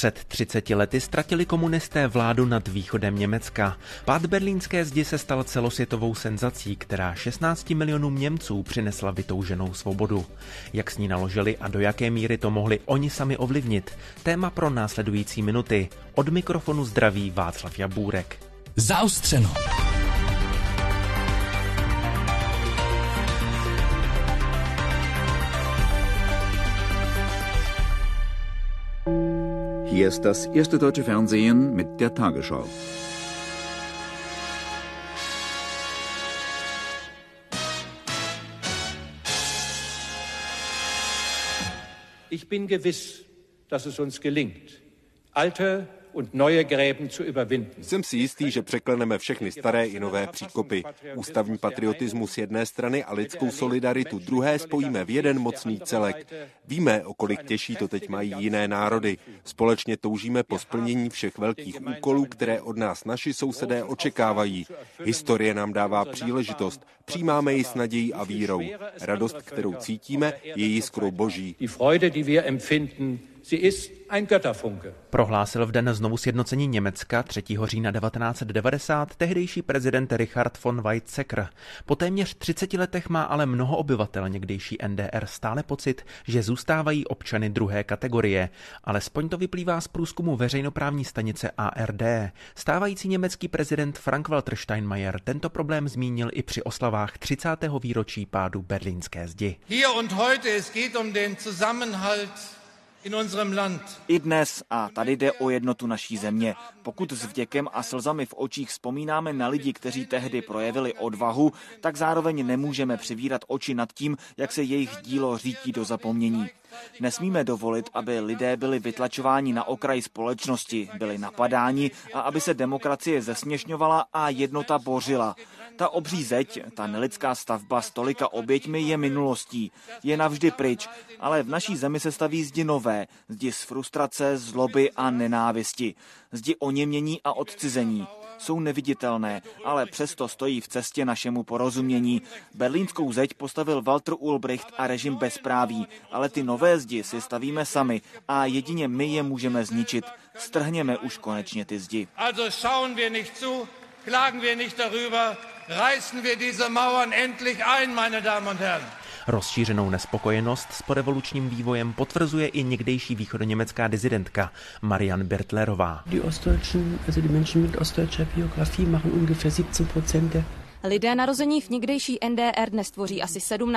Před 30 lety ztratili komunisté vládu nad východem Německa. Pád berlínské zdi se stal celosvětovou senzací, která 16 milionům Němců přinesla vytouženou svobodu. Jak s ní naložili a do jaké míry to mohli oni sami ovlivnit? Téma pro následující minuty. Od mikrofonu zdraví Václav Jabůrek. Zaostřeno. Hier ist das erste deutsche Fernsehen mit der Tagesschau. Ich bin gewiss, dass es uns gelingt, alte und neue Gräben zu überwinden. Jsem si jistý, že překleneme všechny staré i nové příkopy. Ústavní patriotismus jedné strany a lidskou solidaritu druhé spojíme v jeden mocný celek. Víme, o kolik těžší to teď mají jiné národy. Společně toužíme po splnění všech velkých úkolů, které od nás naši sousedé očekávají. Historie nám dává příležitost. Přijímáme ji s nadějí a vírou. Radost, kterou cítíme, je jiskrou boží. Prohlásil v den znovu sjednocení Německa 3. října 1990 tehdejší prezident Richard von Weizsäcker. Po téměř 30 letech má ale mnoho obyvatel někdejší NDR stále pocit, že zůstávají občany druhé kategorie. Alespoň to vyplývá z průzkumu veřejnoprávní stanice ARD. Stávající německý prezident Frank-Walter Steinmeier tento problém zmínil i při oslavách 30. výročí pádu berlínské zdi. Hier und heute, es geht um den Zusammenhalt in unserem Land. I dnes a tady jde o jednotu naší země. Pokud s vděkem a slzami v očích vzpomínáme na lidi, kteří tehdy projevili odvahu, tak zároveň nemůžeme přivírat oči nad tím, jak se jejich dílo řítí do zapomnění. Nesmíme dovolit, aby lidé byli vytlačováni na okraj společnosti, byli napadáni a aby se demokracie zesměšňovala a jednota bořila. Ta obří zeď, ta nelidská stavba s tolika oběťmi je minulostí, je navždy pryč, ale v naší zemi se staví zdi nové, zdi z frustrace, zloby a nenávisti, zdi oněmění a odcizení. Jsou neviditelné, ale přesto stojí v cestě našemu porozumění. Berlínskou zeď postavil Walter Ulbricht a režim bezpráví, ale ty nové zdi si stavíme sami a jedině my je můžeme zničit. Strhněme už konečně ty zdi. Also schauen wir nicht zu, klagen wir nicht darüber, reißen wir diese Mauern endlich ein, meine Damen und Herren. Rozšířenou nespokojenost s porevolučním vývojem potvrzuje i někdejší východoněmecká disidentka Marian Birtlerová. Die Menschen mit ostdeutscher Biografie machen ungefähr 17% Lidé narození v někdejší NDR dnes tvoří asi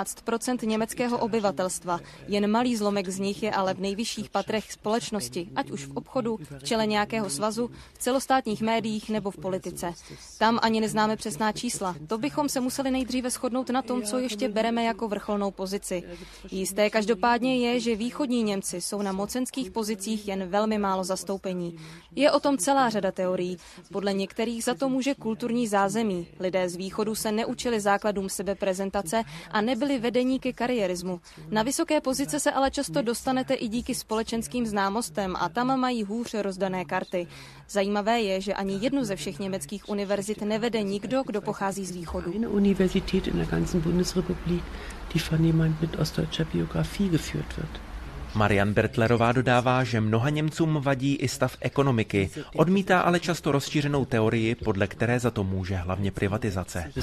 17% německého obyvatelstva. Jen malý zlomek z nich je ale v nejvyšších patrech společnosti, ať už v obchodu, v čele nějakého svazu, v celostátních médiích nebo v politice. Tam ani neznáme přesná čísla. To bychom se museli nejdříve shodnout na tom, co ještě bereme jako vrcholnou pozici. Jisté každopádně je, že východní Němci jsou na mocenských pozicích jen velmi málo zastoupení. Je o tom celá řada teorií. Podle některých za to může kulturní zázemí. Lidé z východu se neučili základům sebeprezentace a nebyli vedení ke kariérismu. Na vysoké pozice se ale často dostanete i díky společenským známostem a tam mají hůř rozdané karty. Zajímavé je, že ani jednu ze všech německých univerzit nevede nikdo, kdo pochází z východu. Universität in der ganzen Bundesrepublik, die von jemand mit ostdeutscher Biografie geführt wird. Marian Birtlerová dodává, že mnoha Němcům vadí i stav ekonomiky. Odmítá ale často rozšířenou teorii, podle které za to může hlavně privatizace.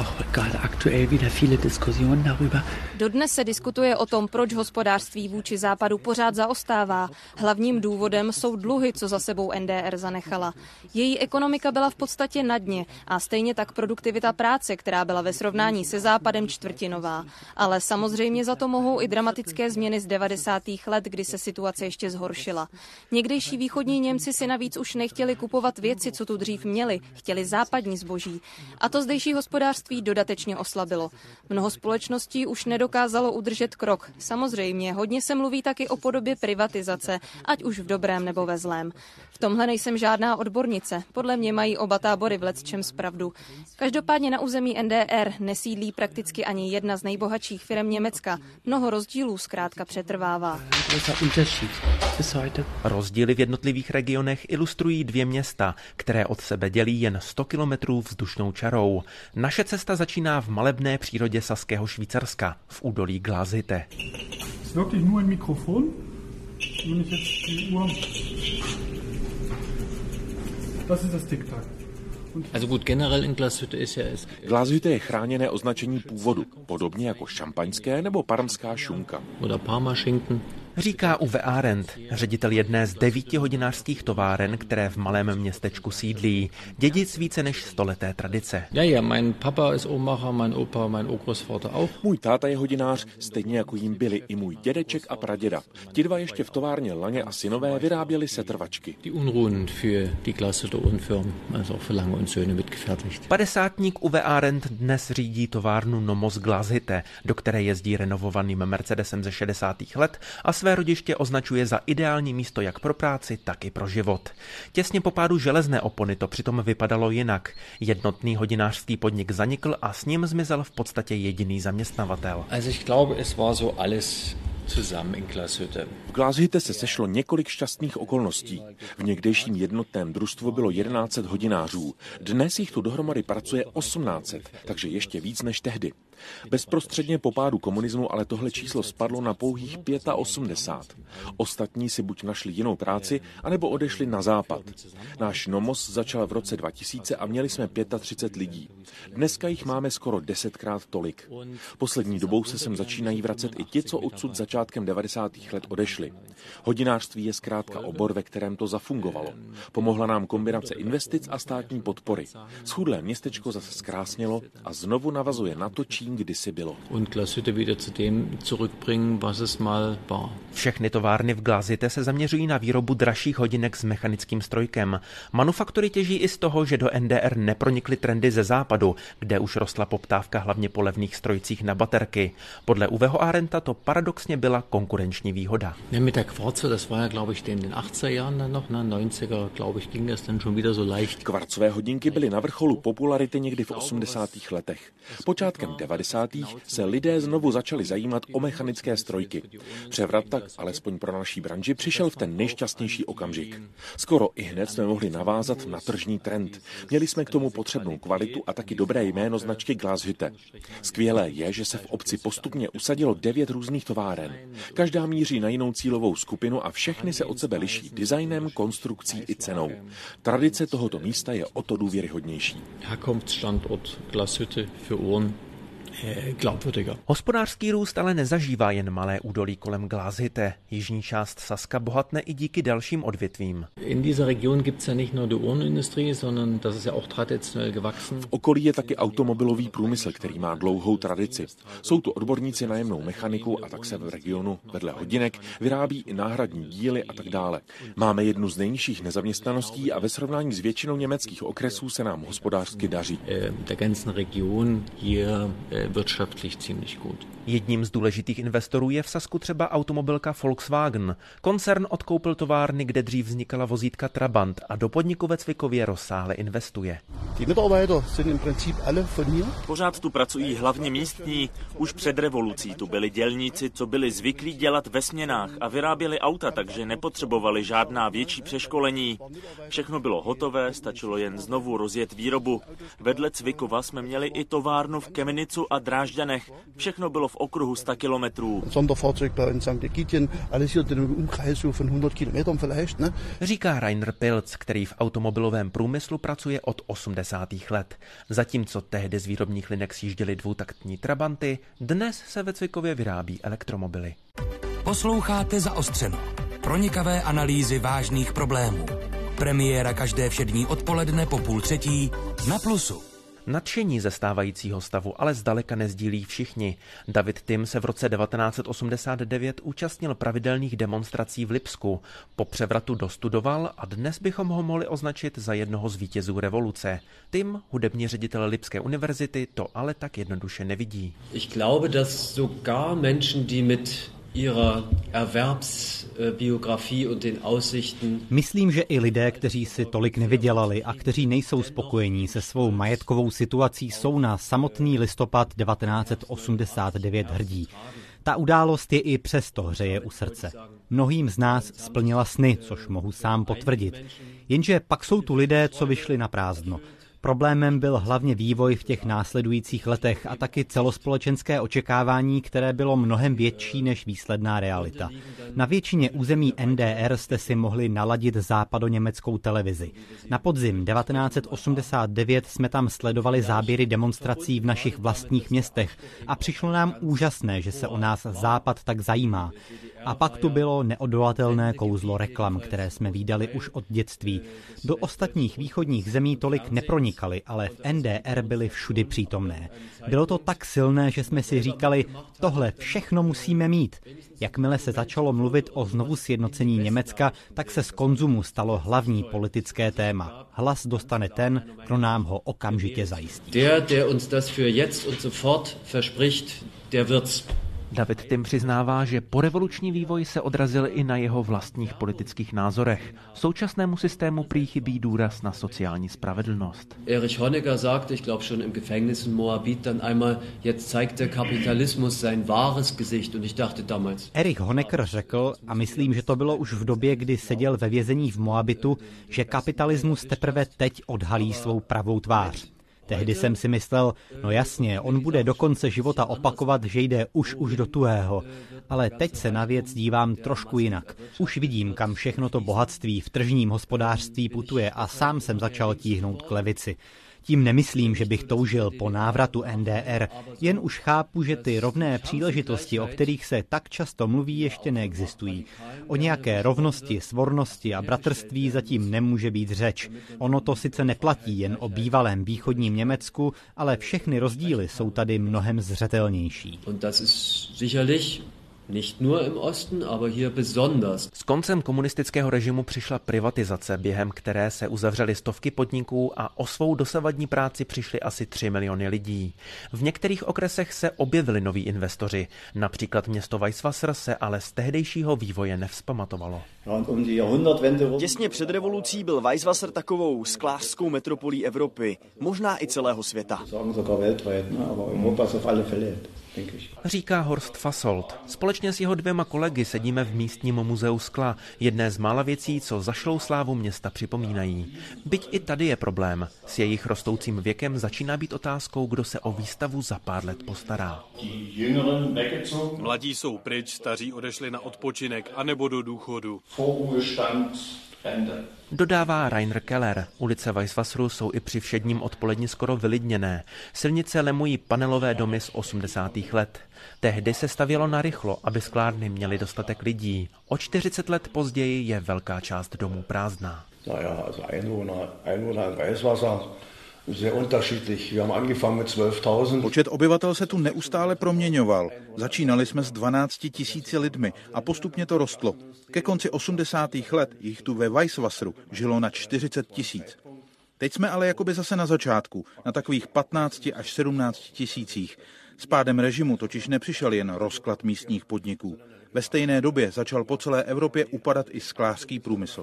Dodnes se diskutuje o tom, proč hospodářství vůči západu pořád zaostává. Hlavním důvodem jsou dluhy, co za sebou NDR zanechala. Její ekonomika byla v podstatě na dně a stejně tak produktivita práce, která byla ve srovnání se západem čtvrtinová. Ale samozřejmě za to mohou i dramatické změny z 90. let, kdy se situace ještě zhoršila. Někdejší východní Němci si navíc už nechtěli kupovat věci, co tu dřív měli, chtěli západní zboží. A to zdejší hospodářství dodatečně oslabilo. Mnoho společností už nedokázalo udržet krok. Samozřejmě, hodně se mluví taky o podobě privatizace, ať už v dobrém nebo ve zlém. V tomhle nejsem žádná odbornice. Podle mě mají oba tábory v lecčems pravdu. Každopádně na území NDR nesídlí prakticky ani jedna z nejbohatších firem Německa. Mnoho rozdílů zkrátka přetrvává. Rozdíly v jednotlivých regionech ilustrují dvě města, které od sebe dělí jen 100 kilometrů vzdušnou čarou. Naše cesta začíná v malebné přírodě Saského Švýcarska, v údolí Glashütte. Glashütte je chráněné označení původu, podobně jako šampaňské nebo parmská šunka. Říká Uwe Arendt, ředitel jedné z 9 hodinářských továren, které v malém městečku sídlí. Dědic více než 100leté tradice. Můj táta je hodinář, stejně jako jim byli i můj dědeček a praděda. Ti dva ještě v továrně Lange a synové vyráběli setrvačky. 50-tník Uwe Arendt dnes řídí továrnu Nomos Glashütte, do které jezdí renovovaným Mercedesem ze 60. let a své rodiště označuje za ideální místo jak pro práci, tak i pro život. Těsně po pádu železné opony to přitom vypadalo jinak. Jednotný hodinářský podnik zanikl a s ním zmizel v podstatě jediný zaměstnavatel. V Glashütte se sešlo několik šťastných okolností. V někdejším jednotném družstvu bylo 1100 hodinářů. Dnes jich tu dohromady pracuje 1800, takže ještě víc než tehdy. Bezprostředně po pádu komunismu ale tohle číslo spadlo na pouhých 85. Ostatní si buď našli jinou práci, anebo odešli na západ. Náš Nomos začal v roce 2000 a měli jsme 35 lidí. Dneska jich máme skoro 10krát tolik. Poslední dobou se sem začínají vracet i ti, co odsud začátkem 90. let odešli. Hodinářství je zkrátka obor, ve kterém to zafungovalo. Pomohla nám kombinace investic a státní podpory. Schudlé městečko zase zkrásnělo a znovu navazuje na to, čím kdysi bylo. Všechny továrny v Glashütte se zaměřují na výrobu dražších hodinek s mechanickým strojkem. Manufaktury těží i z toho, že do NDR nepronikly trendy ze západu, kde už rostla poptávka hlavně po levných strojcích na baterky. Podle Uweho Arendta to paradoxně byla konkurenční výhoda. Kvarcové hodinky byly na vrcholu popularity někdy v 80. letech. Počátkem 90. se lidé znovu začali zajímat o mechanické strojky. Převrat tak, alespoň pro naší branži, přišel v ten nejšťastnější okamžik. Skoro ihned jsme mohli navázat na tržní trend. Měli jsme k tomu potřebnou kvalitu a taky dobré jméno značky Glashütte. Skvělé je, že se v obci postupně usadilo 9 různých továren. Každá míří na jinou cílovou skupinu a všechny se od sebe liší designem, konstrukcí i cenou. Tradice tohoto místa je o to důvěryhodnější. Hospodářský růst ale nezažívá jen malé údolí kolem Glashütte. Jižní část Saska bohatne i díky dalším odvětvím. V okolí je taky automobilový průmysl, který má dlouhou tradici. Jsou tu odborníci na jemnou mechaniku a tak se v regionu vedle hodinek vyrábí i náhradní díly a tak dále. Máme jednu z nejnižších nezaměstnaností a ve srovnání s většinou německých okresů se nám hospodářsky daří. Jedním z důležitých investorů je v Sasku třeba automobilka Volkswagen. Koncern odkoupil továrny, kde dřív vznikala vozítka Trabant a do podniku ve Cvikově rozsáhle investuje. Pořád tu pracují hlavně místní. Už před revolucí tu byli dělníci, co byli zvyklí dělat ve směnách a vyráběli auta, takže nepotřebovali žádná větší přeškolení. Všechno bylo hotové, stačilo jen znovu rozjet výrobu. Vedle Cvikova jsme měli i továrnu v Kemenicu a Drážďanech. Všechno bylo v okruhu 100 kilometrů. Říká Rainer Pilz, který v automobilovém průmyslu pracuje od 80. let. Zatímco tehdy z výrobních linek sjížděly dvoutaktní Trabanty, dnes se ve Cvikově vyrábí elektromobily. Posloucháte Zaostřeno. Pronikavé analýzy vážných problémů. Premiéra každé všední odpoledne po 2:30 na Plusu. Nadšení ze stávajícího stavu ale zdaleka nezdílí všichni. David Tim se v roce 1989 účastnil pravidelných demonstrací v Lipsku. Po převratu dostudoval a dnes bychom ho mohli označit za jednoho z vítězů revoluce. Tim, hudební ředitel Lipské univerzity, to ale tak jednoduše nevidí. Ich glaube, dass sogar Menschen, die mit ihrer Erwerbsbiografie und den Aussichten. Myslím, že i lidé, kteří si tolik nevydělali a kteří nejsou spokojení se svou majetkovou situací, jsou na samotný listopad 1989 hrdí. Ta událost je i přesto hřeje u srdce. Mnohým z nás splnila sny, což mohu sám potvrdit. Jenže pak jsou tu lidé, co vyšli na prázdno. Problémem byl hlavně vývoj v těch následujících letech a taky celospolečenské očekávání, které bylo mnohem větší než výsledná realita. Na většině území NDR jste si mohli naladit západoněmeckou televizi. Na podzim 1989 jsme tam sledovali záběry demonstrací v našich vlastních městech a přišlo nám úžasné, že se o nás Západ tak zajímá. A pak tu bylo neodolatelné kouzlo reklam, které jsme vídali už od dětství. Do ostatních východních zemí tolik nepronikali, ale v NDR byly všudy přítomné. Bylo to tak silné, že jsme si říkali, tohle všechno musíme mít. Jakmile se začalo mluvit o znovu sjednocení Německa, tak se z konzumu stalo hlavní politické téma. Hlas dostane ten, kdo nám ho okamžitě zajistí. Der uns das für jetzt und sofort verspricht, der wird's. David Timm přiznává, že porevoluční vývoj se odrazil i na jeho vlastních politických názorech. Současnému systému prý chybí důraz na sociální spravedlnost. Erich Honecker sagte, ich glaube schon im Gefängnis in Moabit, dann einmal, jetzt zeigt der Kapitalismus sein wahres Gesicht. Und ich dachte damals. Erich Honecker řekl, a myslím, že to bylo už v době, kdy seděl ve vězení v Moabitu, že kapitalismus teprve teď odhalí svou pravou tvář. Tehdy jsem si myslel, no jasně, on bude do konce života opakovat, že jde už do tuhého. Ale teď se na věc dívám trošku jinak. Už vidím, kam všechno to bohatství v tržním hospodářství putuje a sám jsem začal tíhnout k levici. Tím nemyslím, že bych toužil po návratu NDR, jen už chápu, že ty rovné příležitosti, o kterých se tak často mluví, ještě neexistují. O nějaké rovnosti, svornosti a bratrství zatím nemůže být řeč. Ono to sice neplatí jen o bývalém východním Německu, ale všechny rozdíly jsou tady mnohem zřetelnější. Nicht nur im Osten, aber hier besonders. S koncem komunistického režimu přišla privatizace, během které se uzavřely stovky podniků a o svou dosavadní práci přišli asi 3 miliony lidí. V některých okresech se objevili noví investoři. Například město Weißwasser se ale z tehdejšího vývoje nevzpamatovalo. Těsně před revolucí byl Weißwasser takovou sklářskou metropolí Evropy, možná i celého světa. Říká Horst Fassold. Společně s jeho 2 kolegy sedíme v místním muzeu skla, jedné z mála věcí, co zašlou slávu města připomínají. Byť i tady je problém. S jejich rostoucím věkem začíná být otázkou, kdo se o výstavu za pár let postará. Mladí jsou pryč, staří odešli na odpočinek anebo do důchodu. Dodává Rainer Keller. Ulice Weißwasseru jsou i při všedním odpoledni skoro vylidněné. Silnice lemují panelové domy z 80. let. Tehdy se stavělo narychlo, aby sklárny měly dostatek lidí. O 40 let později je velká část domů prázdná. Počet obyvatel se tu neustále proměňoval. Začínali jsme s 12 000 lidmi a postupně to rostlo. Ke konci 80. let jich tu ve Weißwasseru žilo na 40 000. Teď jsme ale jakoby zase na začátku, na takových 15 až 17 tisících. S pádem režimu totiž nepřišel jen rozklad místních podniků. Ve stejné době začal po celé Evropě upadat i sklářský průmysl.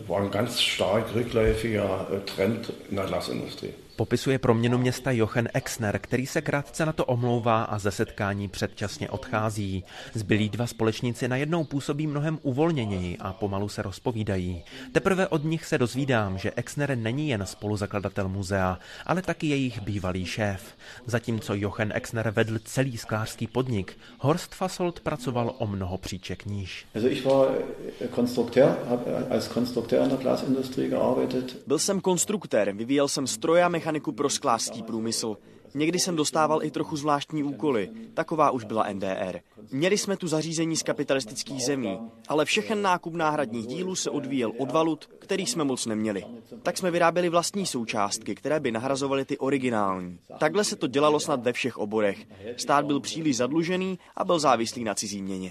Popisuje proměnu města Jochen Exner, který se krátce na to omlouvá a ze setkání předčasně odchází. Zbylí 2 společníci najednou působí mnohem uvolněněji a pomalu se rozpovídají. Teprve od nich se dozvídám, že Exner není jen spoluzakladatel muzea, ale taky jejich bývalý šéf. Zatímco Jochen Exner vedl celý sklářský podnik, Horst Fassold pracoval o mnoho příček níž. Byl jsem konstruktér, vyvíjel jsem stroje a mechaniku pro sklářský průmysl. Někdy jsem dostával i trochu zvláštní úkoly. Taková už byla NDR. Měli jsme tu zařízení z kapitalistických zemí, ale všechen nákup náhradních dílů se odvíjel od valut, kterých jsme moc neměli. Tak jsme vyráběli vlastní součástky, které by nahrazovaly ty originální. Takhle se to dělalo snad ve všech oborech. Stát byl příliš zadlužený a byl závislý na cizí měně.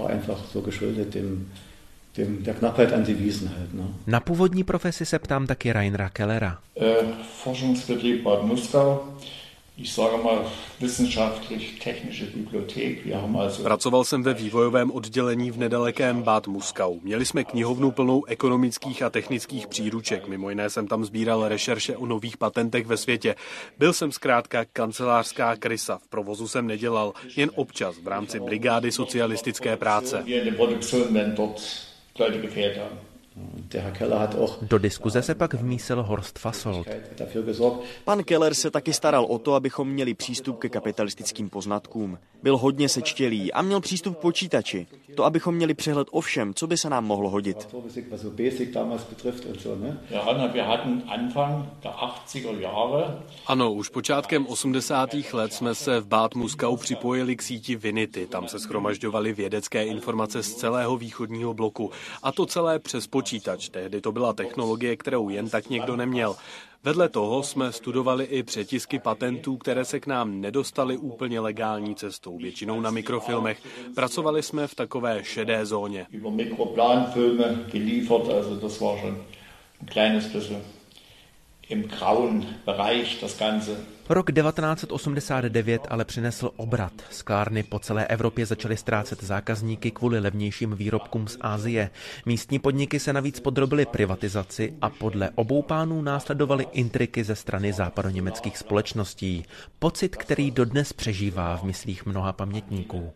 Na původní profesi se ptám taky Rainera Kellera. Forschungsbetrieb Bad Muskau. Ich sage mal wissenschaftlich-technische Bibliothek. Pracoval jsem ve vývojovém oddělení v nedalekém Bad Muskau. Měli jsme knihovnu plnou ekonomických a technických příruček. Mimo jiné jsem tam sbíral rešerše o nových patentech ve světě. Byl jsem zkrátka kancelářská krysa. V provozu jsem nedělal, jen občas v rámci brigády socialistické práce. Do diskuze se pak vmísil Horst Fassold. Pan Keller se taky staral o to, abychom měli přístup ke kapitalistickým poznatkům. Byl hodně sečtělý a měl přístup k počítači. To, abychom měli přehled o všem, co by se nám mohlo hodit. Ano, už počátkem 80. let jsme se v Bad Muskau připojili k síti Vinity. Tam se shromažďovaly vědecké informace z celého východního bloku. A to celé přes počítač. Tehdy to byla technologie, kterou jen tak někdo neměl. Vedle toho jsme studovali i přetisky patentů, které se k nám nedostaly úplně legální cestou, většinou na mikrofilmech. Pracovali jsme v takové šedé zóně. Rok 1989 ale přinesl obrat. Sklárny po celé Evropě začaly ztrácet zákazníky kvůli levnějším výrobkům z Asie. Místní podniky se navíc podrobily privatizaci a podle obou pánů následovaly intriky ze strany západoněmeckých společností. Pocit, který dodnes přežívá v myslích mnoha pamětníků.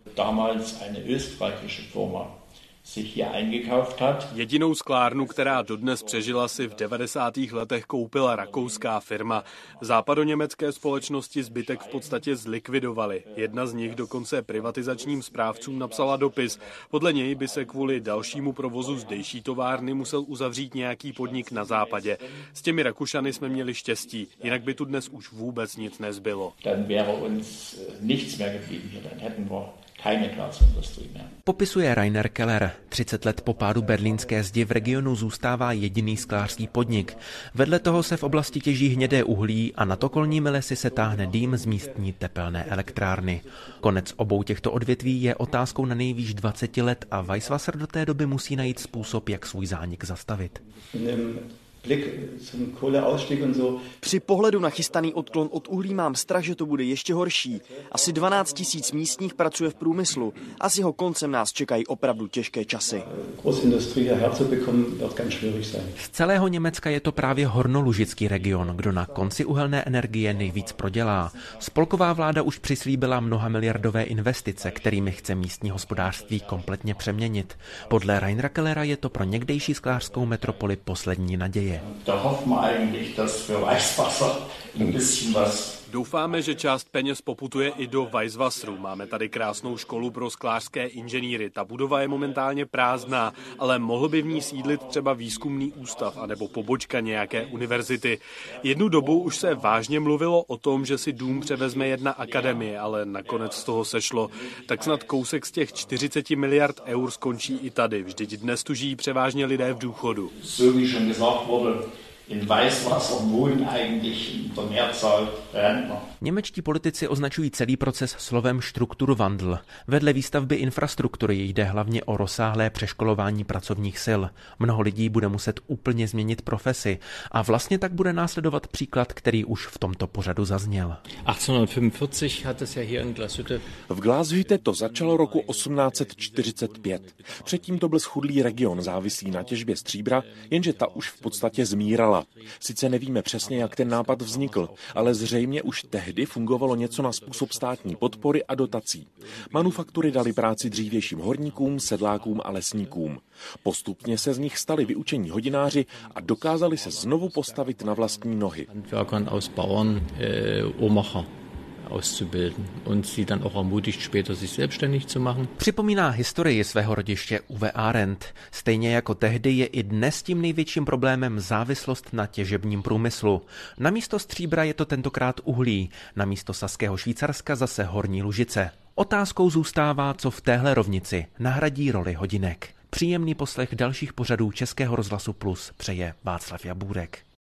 Jedinou sklárnu, která dodnes přežila, si v 90. letech koupila rakouská firma. Západoněmecké společnosti zbytek v podstatě zlikvidovali. Jedna z nich dokonce privatizačním správcům napsala dopis. Podle něj by se kvůli dalšímu provozu zdejší továrny musel uzavřít nějaký podnik na západě. S těmi Rakušany jsme měli štěstí, jinak by tu dnes už vůbec nic nezbylo. Popisuje Rainer Keller. 30 let po pádu berlínské zdi v regionu zůstává jediný sklářský podnik. Vedle toho se v oblasti těží hnědé uhlí a nad okolními lesy se táhne dým z místní tepelné elektrárny. Konec obou těchto odvětví je otázkou na nejvýš 20 let a Weisswasser do té doby musí najít způsob, jak svůj zánik zastavit. Při pohledu na chystaný odklon od uhlí mám strach, že to bude ještě horší. Asi 12 000 místních pracuje v průmyslu a s jeho koncem nás čekají opravdu těžké časy. Z celého Německa je to právě hornolužický region, kdo na konci uhelné energie nejvíc prodělá. Spolková vláda už přislíbila mnohamiliardové investice, kterými chce místní hospodářství kompletně přeměnit. Podle Rainera Kellera je to pro někdejší sklářskou metropoli poslední naděje. Doufáme, že část peněz poputuje i do Weisswasseru. Máme tady krásnou školu pro sklářské inženýry. Ta budova je momentálně prázdná, ale mohl by v ní sídlit třeba výzkumný ústav anebo pobočka nějaké univerzity. Jednu dobu už se vážně mluvilo o tom, že si dům převezme jedna akademie, ale nakonec z toho sešlo. Tak snad kousek z těch 40 miliard eur skončí i tady. Vždyť dnes tu žijí převážně lidé v důchodu. In Weißwasser wohnen eigentlich in der Mehrzahl Rentner. Němečtí politici označují celý proces slovem Strukturwandel. Vedle výstavby infrastruktury jde hlavně o rozsáhlé přeškolování pracovních sil. Mnoho lidí bude muset úplně změnit profesi a vlastně tak bude následovat příklad, který už v tomto pořadu zazněl. 1845 hat es ja hier in Glashütte. V Glashütte to začalo roku 1845. Předtím to byl schudlý region závislý na těžbě stříbra, jenže ta už v podstatě zmírala. Sice nevíme přesně, jak ten nápad vznikl, ale zřejmě už tehdy fungovalo něco na způsob státní podpory a dotací. Manufaktury dali práci dřívějším horníkům, sedlákům a lesníkům. Postupně se z nich stali vyučení hodináři a dokázali se znovu postavit na vlastní nohy. Auszubilden und sie dann auch ermutigt, später sich selbstständig zu machen. Připomíná historii svého rodiště Uwe Arendt. Stejně jako tehdy je i dnes tím největším problémem závislost na těžebním průmyslu. Namísto stříbra je to tentokrát uhlí, namísto saského Švýcarska zase horní Lužice. Otázkou zůstává, co v téhle rovnici nahradí roli hodinek. Příjemný poslech dalších pořadů Českého rozhlasu Plus přeje Václav Jabůrek.